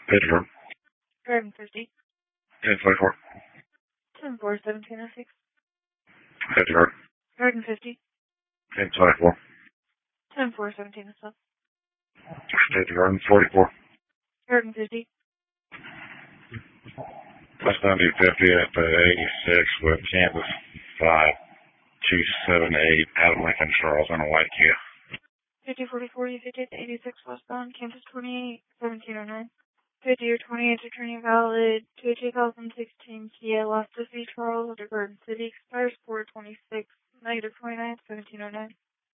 Pittsburgh. Garden 50. 1024. 10-4-1706. Pittsburgh. Garden 50. 1024. 10-4-1707. State Garden 44. Garden 50. Touchdown to 50 at 86 with Kansas 5278 out of Lincoln, Charles, and a white Kia. 50-44, U50 at 86 westbound, Kansas 28, 1709. 50 or 28 returning valid to a 2016 Kia Lost to see Charles at Garden City, expires 426, -29, 1709.